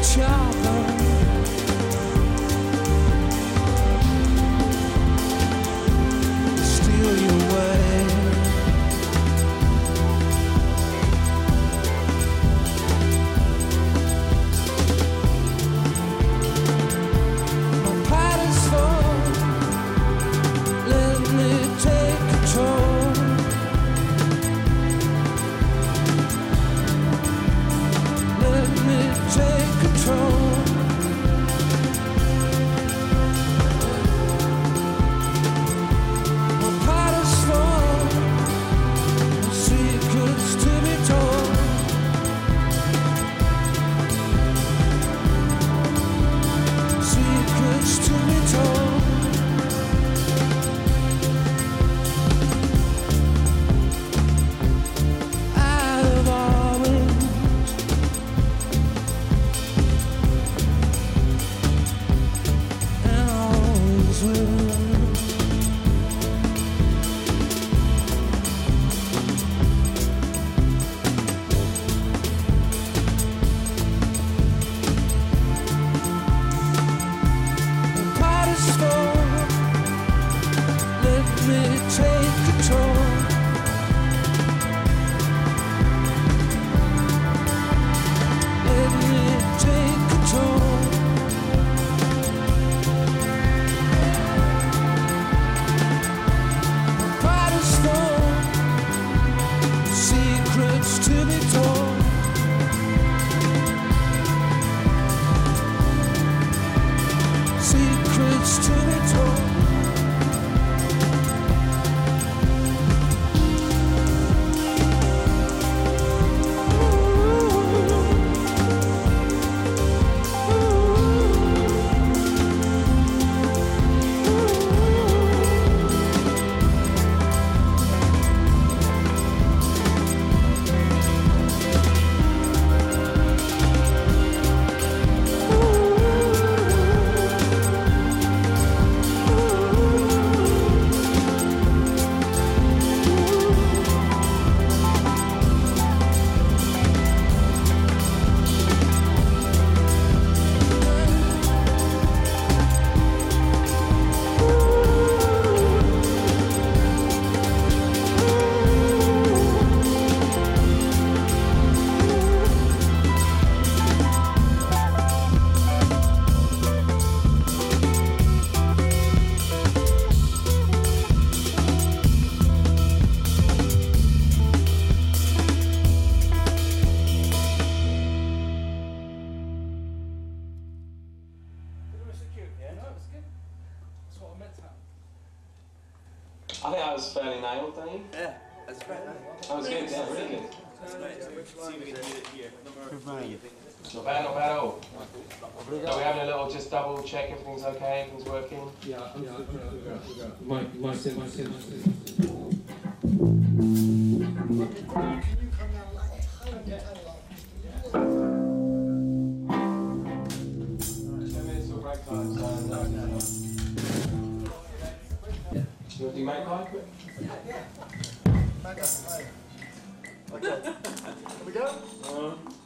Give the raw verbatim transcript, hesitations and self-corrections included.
I think that was fairly nailed, don't you? Yeah, that's great. That was good, yeah, really good. That's great. So see if we can do it here. Number three, you think? Not bad, not bad at all. Are we having a little just double check everything's okay, everything's working? Yeah, yeah, yeah. Mike, Mike, Mike, Mike. Can you come down like a tiny, tiny lot? ten minutes till break time, so no, no, no. Do you want to do make pie quick? Mega, hey. Okay. Here we go? Uh,